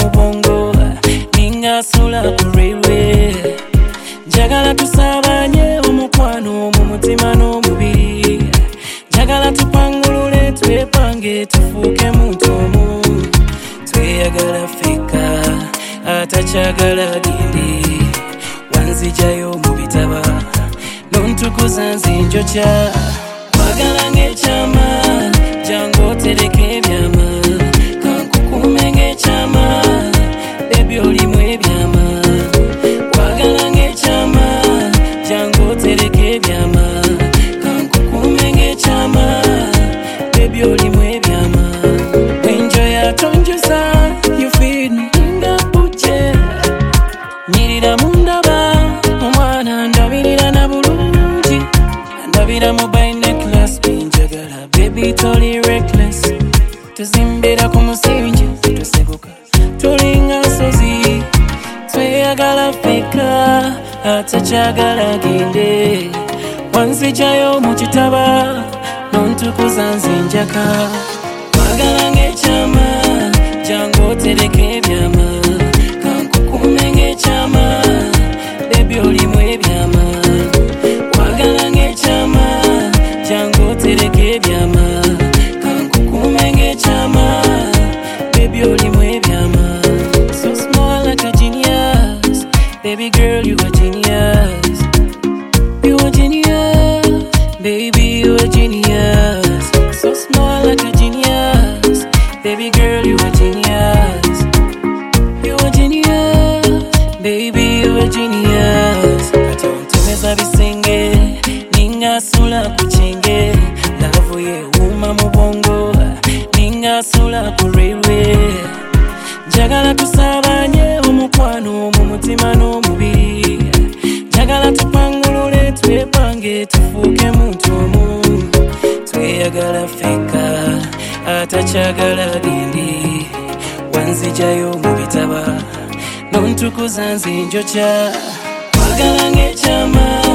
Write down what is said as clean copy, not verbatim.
mu bongo ninga sula ku railway njagala tusabanye omukwano mu mutima n'omubiri njagala tupangulule twepange tufuuke muntu omu tweyagala feka atachagala gindi wanzijayo mu bitaba nontukuza nzinjokya kwagala ng'ekyama jangu otereke ebyama kankukume ng'ekyama bebi olimu ebyama kwagala ng'ekyama jangu otereke ebyama kankukume ng'ekyama bebi olimu ebyama enjoya tonjuza you feed me nga buje nyirira mundaba omwana ndabirira na bulungi ndabira mobile necklace binjagala baby totally reckless tuzimbira ku musingi tuseguka tulinga nsozi tweyagala feka atachagala ginde wanzijayo mu kitaba nontukuza nzinjaka kwagala ng'ekyama jangu otereke ebyama kankukume ng'ekyama bebi olimu ebyama kwagala ng'ekyama jangu otereke ebyama kankukume ng'ekyama bebi olimu ebyama so small like a genius baby girl you a genius you a genius baby you a genius so small like a genius baby girl you a genius you a genius baby you a genius katontemeza bisenge ninga sula kuchenge lavu ye uma mu bongo ninga sula ku railway njagala tusabanye omukwano mu mutima n'omubiri njagala tupangulule twepange tufuuke muntu omu tweyagala feka atachagala gindi wanzijayo mu bitaba nontukuza nzinjokya kwagala ng'ekyama